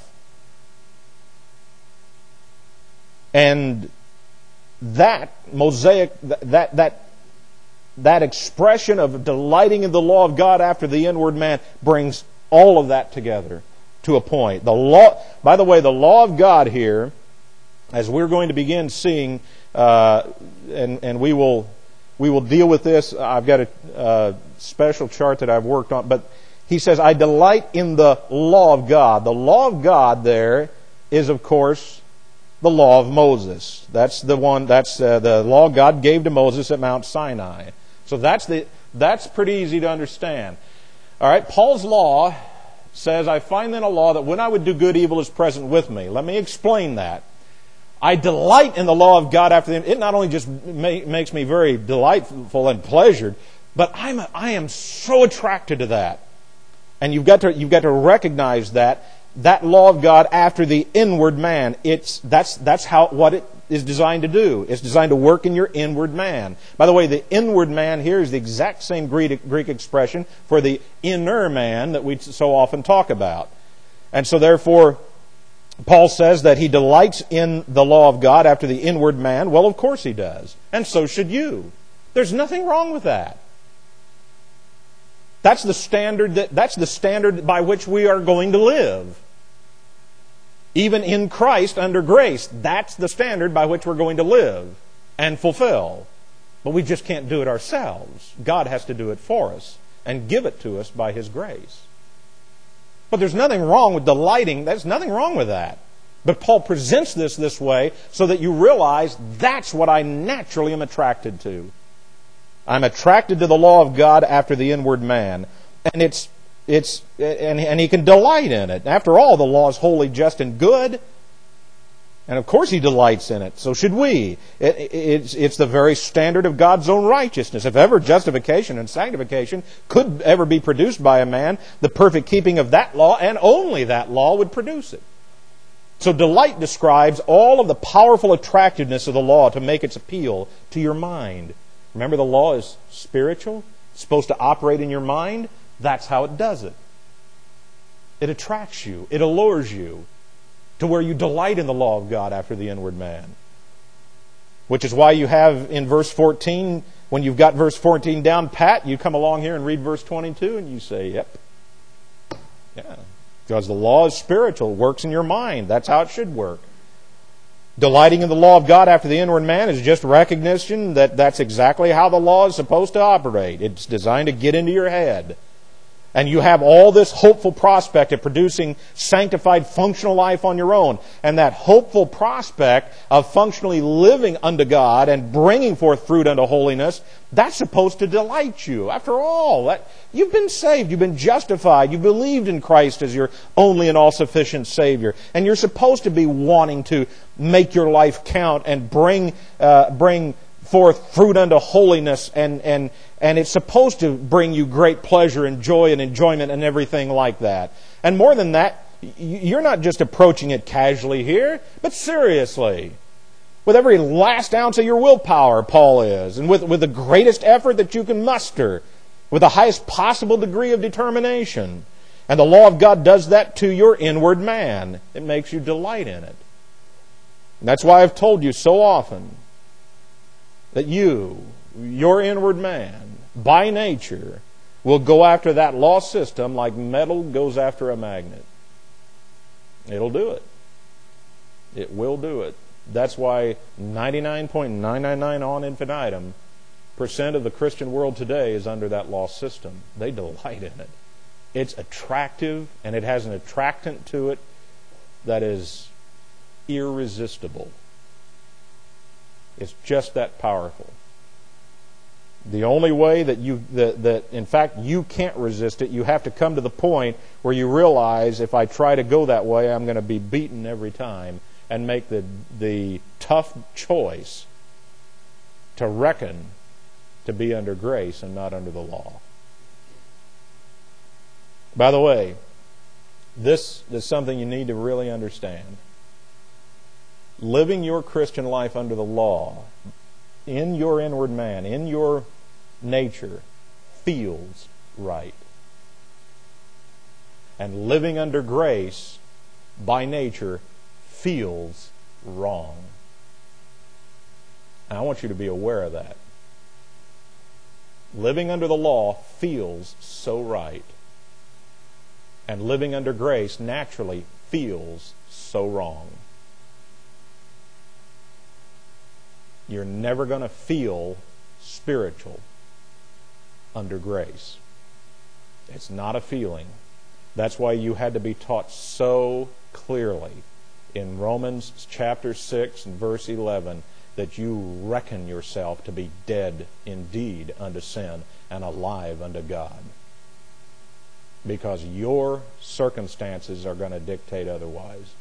And that mosaic, that expression of delighting in the law of God after the inward man brings all of that together to a point. The law, by the way, the law of God here, as we're going to begin seeing, and we will deal with this. I've got a special chart that I've worked on, but he says, "I delight in the law of God." The law of God there is, of course, the law of Moses. That's the one. That's the law God gave to Moses at Mount Sinai. So that's pretty easy to understand. All right, Paul's law says, "I find then a law that when I would do good, evil is present with me." Let me explain that. I delight in the law of God after it not only just makes me very delightful and pleasured, but I am so attracted to that. And you've got to recognize that law of God after the inward man. That's what it is designed to do. It's designed to work in your inward man. By the way, the inward man here is the exact same Greek expression for the inner man that we so often talk about. And so therefore, Paul says that he delights in the law of God after the inward man. Well, of course he does. And so should you. There's nothing wrong with that. That's the standard by which we are going to live. Even in Christ, under grace, that's the standard by which we're going to live and fulfill. But we just can't do it ourselves. God has to do it for us and give it to us by His grace. But there's nothing wrong with delighting. There's nothing wrong with that. But Paul presents this way so that you realize that's what I naturally am attracted to. I'm attracted to the law of God after the inward man. And and he can delight in it. After all, the law is holy, just, and good. And of course he delights in it. So should we. It's the very standard of God's own righteousness. If ever justification and sanctification could ever be produced by a man, the perfect keeping of that law, and only that law, would produce it. So delight describes all of the powerful attractiveness of the law to make its appeal to your mind. Remember, the law is spiritual. It's supposed to operate in your mind. That's how it does it. It attracts you. It allures you to where you delight in the law of God after the inward man. Which is why you have in verse 14, when you've got verse 14 down pat, you come along here and read verse 22 and you say, yep. Yeah. Because the law is spiritual, works in your mind. That's how it should work. Delighting in the law of God after the inward man is just recognition that that's exactly how the law is supposed to operate. It's designed to get into your head. And you have all this hopeful prospect of producing sanctified, functional life on your own. And that hopeful prospect of functionally living unto God and bringing forth fruit unto holiness, that's supposed to delight you. After all, you've been saved, you've been justified, you believed in Christ as your only and all-sufficient Savior. And you're supposed to be wanting to make your life count and bring forth fruit unto holiness, and it's supposed to bring you great pleasure and joy and enjoyment and everything like that. And more than that, you're not just approaching it casually here, but seriously. With every last ounce of your willpower, Paul is, and with the greatest effort that you can muster, with the highest possible degree of determination. And the law of God does that to your inward man. It makes you delight in it. And that's why I've told you so often that your inward man, by nature, will go after that law system like metal goes after a magnet. It'll do it. It will do it. That's why 99.999 on infinitum % of the Christian world today is under that law system. They delight in it. It's attractive, and it has an attractant to it that is irresistible. It's just that powerful. The only way that in fact you can't resist it, you have to come to the point where you realize, if I try to go that way, I'm going to be beaten every time, and make the tough choice to reckon to be under grace and not under the law. By the way, this is something you need to really understand. Living your Christian life under the law, in your inward man, in your nature, feels right. And living under grace, by nature, feels wrong. And I want you to be aware of that. Living under the law feels so right. And living under grace naturally feels so wrong. You're never going to feel spiritual under grace. It's not a feeling. That's why you had to be taught so clearly in Romans chapter 6 and verse 11 that you reckon yourself to be dead indeed unto sin and alive unto God. Because your circumstances are going to dictate otherwise.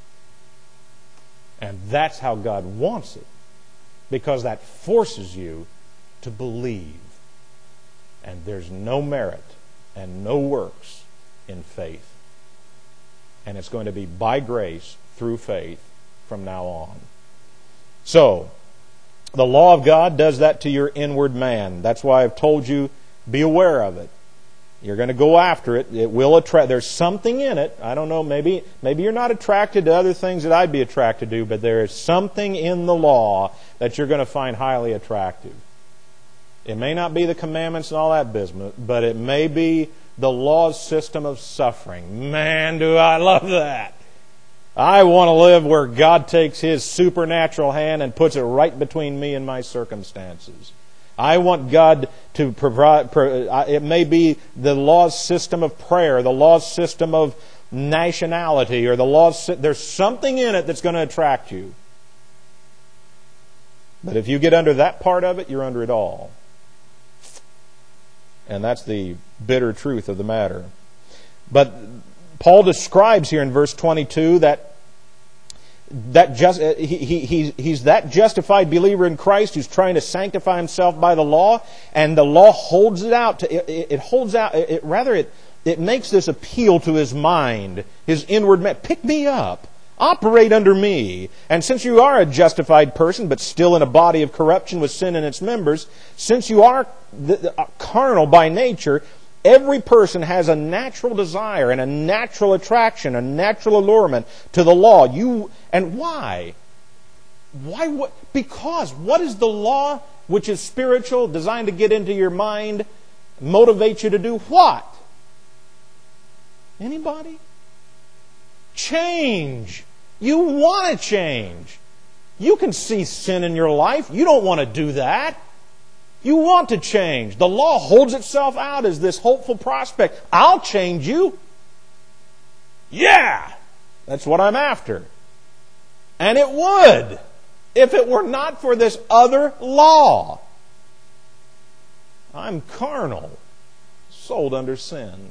And that's how God wants it. Because that forces you to believe. And there's no merit and no works in faith. And it's going to be by grace through faith from now on. So, the law of God does that to your inward man. That's why I've told you, be aware of it. You're going to go after it. It will attract. There's something in it. I don't know, maybe you're not attracted to other things that I'd be attracted to, but there is something in the law that you're going to find highly attractive. It may not be the commandments and all that business, but it may be the law's system of suffering. Man, do I love that. I want to live where God takes His supernatural hand and puts it right between me and my circumstances. I want God to provide, it may be the law's system of prayer, the law's system of nationality, or the law's, there's something in it that's going to attract you. But if you get under that part of it, you're under it all. And that's the bitter truth of the matter. But Paul describes here in verse 22 he's that justified believer in Christ who's trying to sanctify himself by the law, and the law holds it out. It makes this appeal to his mind, his inward man. Pick me up. Operate under me. And since you are a justified person, but still in a body of corruption with sin in its members, since you are carnal by nature, every person has a natural desire and a natural attraction, a natural allurement to the law. And why? Why? Because what is the law which is spiritual, designed to get into your mind, motivate you to do what? Anybody? Change. You want to change. You can see sin in your life. You don't want to do that. You want to change. The law holds itself out as this hopeful prospect. I'll change you. Yeah! That's what I'm after. And it would, if it were not for this other law. I'm carnal, sold under sin.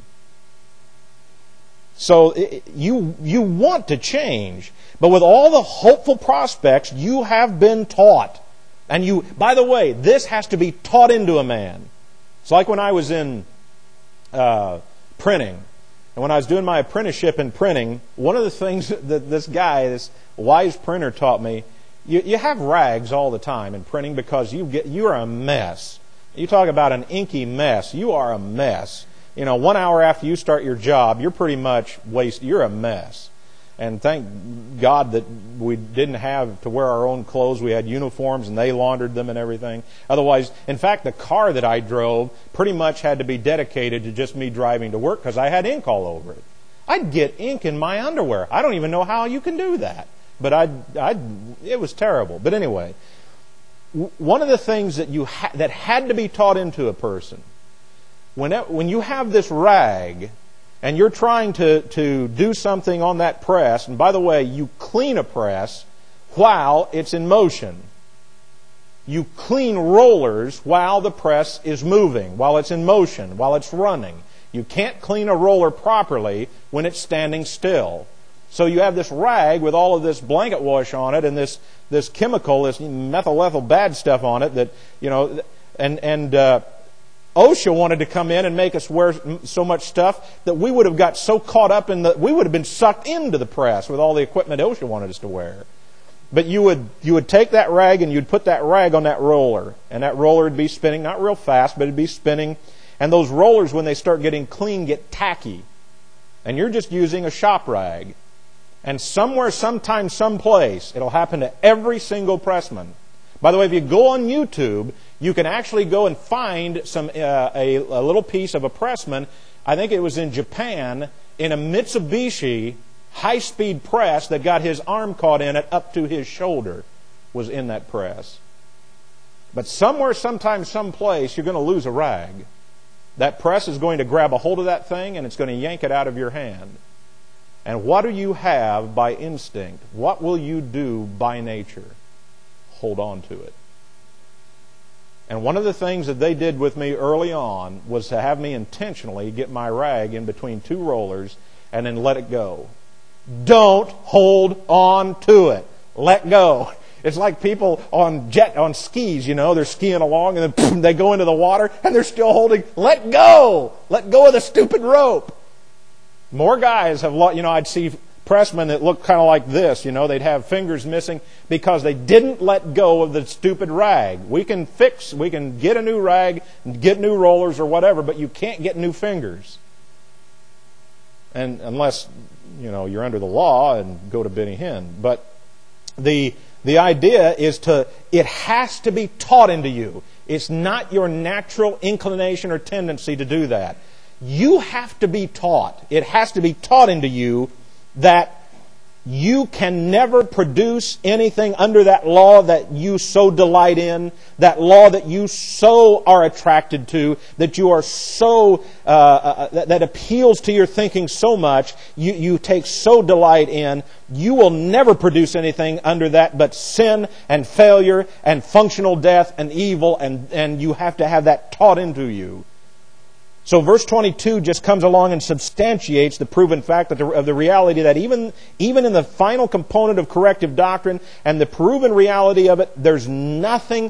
So you want to change. But with all the hopeful prospects, you have been taught. And by the way, this has to be taught into a man. It's like when I was in printing. And when I was doing my apprenticeship in printing, one of the things that this guy, this wise printer, taught me, you have rags all the time in printing because you are a mess. You talk about an inky mess. You are a mess. 1 hour after you start your job, you're pretty much you're a mess. And thank God that we didn't have to wear our own clothes. We had uniforms and they laundered them and everything. Otherwise, in fact, the car that I drove pretty much had to be dedicated to just me driving to work because I had ink all over it. I'd get ink in my underwear. I don't even know how you can do that. But it was terrible. But anyway, one of the things that that had to be taught into a person, when you have this rag and you're trying to do something on that press, and by the way, you clean a press while it's in motion. You clean rollers while the press is moving, while it's in motion, while it's running. You can't clean a roller properly when it's standing still. So you have this rag with all of this blanket wash on it and this chemical, this methyl ethyl bad stuff on it that, OSHA wanted to come in and make us wear so much stuff that we would have got so caught up we would have been sucked into the press with all the equipment OSHA wanted us to wear. But you would take that rag and you'd put that rag on that roller, and that roller would be spinning, not real fast, but it'd be spinning. And those rollers, when they start getting clean, get tacky. And you're just using a shop rag. And somewhere, sometime, someplace, it'll happen to every single pressman. By the way, if you go on YouTube, you can actually go and find a little piece of a pressman. I think it was in Japan, in a Mitsubishi high-speed press that got his arm caught in it up to his shoulder was in that press. But somewhere, sometime, someplace, you're going to lose a rag. That press is going to grab a hold of that thing and it's going to yank it out of your hand. And what do you have by instinct? What will you do by nature? Hold on to it. And one of the things that they did with me early on was to have me intentionally get my rag in between two rollers and then let it go. Don't hold on to it. Let go. It's like people on skis, they're skiing along and then they go into the water and they're still holding. Let go. Let go of the stupid rope. More guys have, I'd see pressmen that looked kind of like this, they'd have fingers missing because they didn't let go of the stupid rag. We can get a new rag, get new rollers or whatever, but you can't get new fingers. And unless, you're under the law and go to Benny Hinn. But the idea is it has to be taught into you. It's not your natural inclination or tendency to do that. You have to be taught. It has to be taught into you that you can never produce anything under that law that you so delight in, that law that you so are attracted to, that you are so, that appeals to your thinking so much, you take so delight in. You will never produce anything under that but sin and failure and functional death and evil, and you have to have that taught into you. So verse 22 just comes along and substantiates the proven fact of the reality that even in the final component of corrective doctrine and the proven reality of it, there's nothing.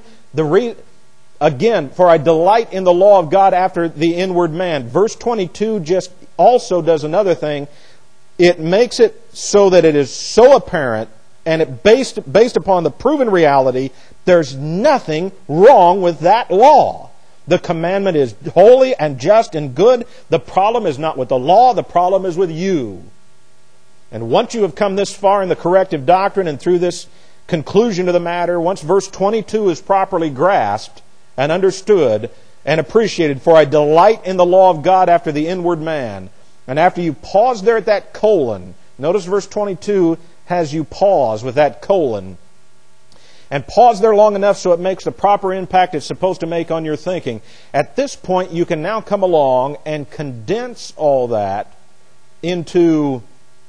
Again, for I delight in the law of God after the inward man. Verse 22 just also does another thing. It makes it so that it is so apparent, and it based upon the proven reality, there's nothing wrong with that law. The commandment is holy and just and good. The problem is not with the law, the problem is with you. And once you have come this far in the corrective doctrine and through this conclusion of the matter, once verse 22 is properly grasped and understood and appreciated, for I delight in the law of God after the inward man. And after you pause there at that colon, notice verse 22 has you pause with that colon. And pause there long enough so it makes the proper impact it's supposed to make on your thinking. At this point, you can now come along and condense all that into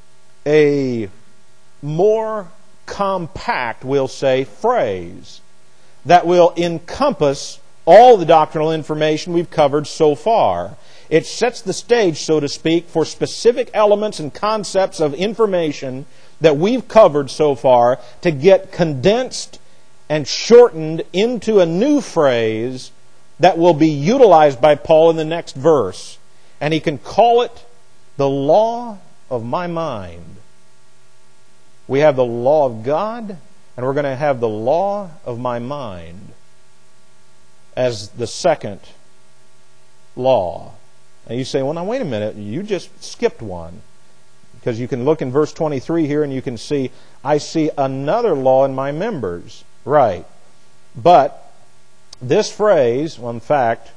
a more compact, we'll say, phrase that will encompass all the doctrinal information we've covered so far. It sets the stage, so to speak, for specific elements and concepts of information that we've covered so far to get condensed and shortened into a new phrase that will be utilized by Paul in the next verse. And he can call it the law of my mind. We have the law of God, and we're going to have the law of my mind as the second law. And you say, well, now wait a minute, you just skipped one. Because you can look in verse 23 here and you can see, I see another law in my members. Right. But this phrase, well, in fact,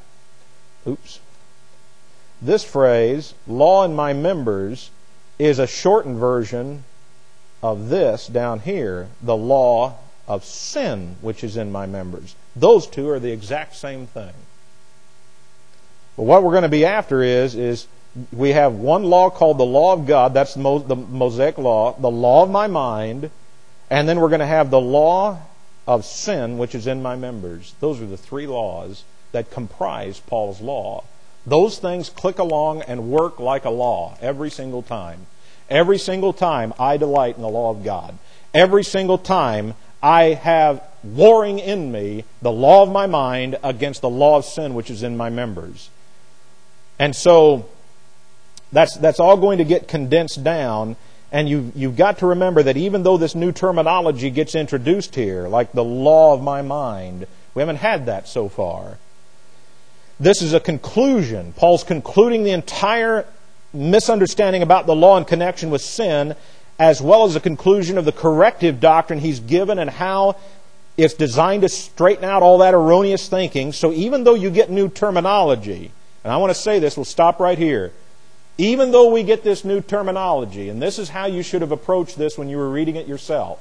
this phrase, law in my members, is a shortened version of this down here, the law of sin which is in my members. Those two are the exact same thing. But what we're going to be after is we have one law called the law of God, that's the Mosaic law, the law of my mind, and then we're going to have the law of sin which is in my members. Those are the three laws that comprise Paul's law. Those things click along and work like a law every single time. Every single time I delight in the law of God. Every single time I have warring in me the law of my mind against the law of sin which is in my members. And so that's all going to get condensed down. And you've got to remember that even though this new terminology gets introduced here, like the law of my mind, we haven't had that so far. This is a conclusion. Paul's concluding the entire misunderstanding about the law in connection with sin, as well as a conclusion of the corrective doctrine he's given and how it's designed to straighten out all that erroneous thinking. So even though you get new terminology, and I want to say this, we'll stop right here. Even though we get this new terminology, and this is how you should have approached this when you were reading it yourself,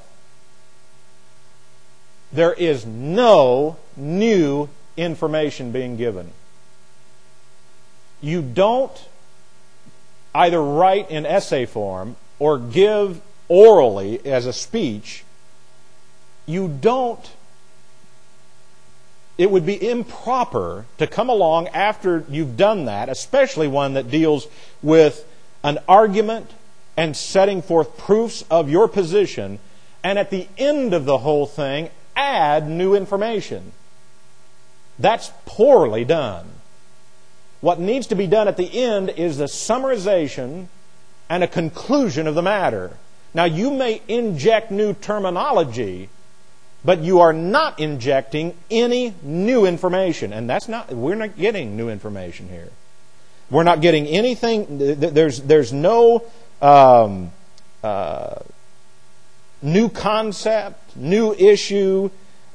there is no new information being given. You don't either write in essay form or give orally as a speech. It would be improper to come along after you've done that, especially one that deals with an argument and setting forth proofs of your position, and at the end of the whole thing, add new information. That's poorly done. What needs to be done at the end is the summarization and a conclusion of the matter. Now, you may inject new terminology, but you are not injecting any new information. And we're not getting new information here. We're not getting anything. There's no new concept, new issue,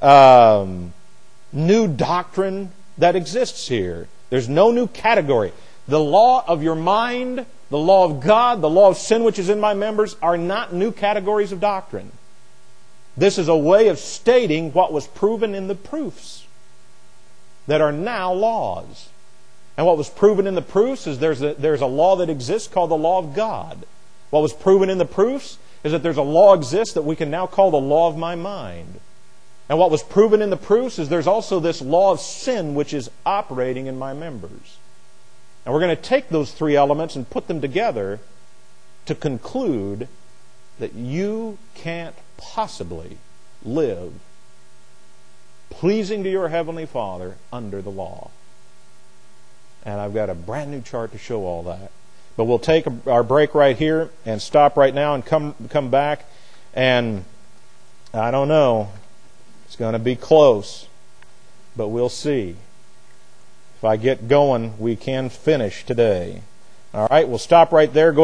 new doctrine that exists here. There's no new category. The law of your mind, the law of God, the law of sin which is in my members are not new categories of doctrine. This is a way of stating what was proven in the proofs that are now laws. And what was proven in the proofs is there's a law that exists called the law of God. What was proven in the proofs is that there's a law exists that we can now call the law of my mind. And what was proven in the proofs is there's also this law of sin which is operating in my members. And we're going to take those three elements and put them together to conclude that you can't possibly live pleasing to your Heavenly Father under the law. And I've got a brand new chart to show all that. But we'll take our break right here and stop right now and come back. And I don't know. It's going to be close. But we'll see. If I get going, we can finish today. All right, we'll stop right there. Go